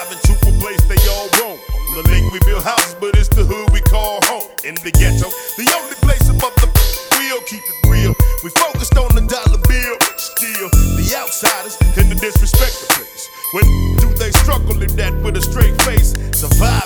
driving to a place they all roam. On the lake we build houses, but it's the hood we call home. In the ghetto, the only place above the wheel, keep it real. We focused on the dollar bill, still the outsiders tend to disrespect the place. When do they struggle in that with a straight face? Survive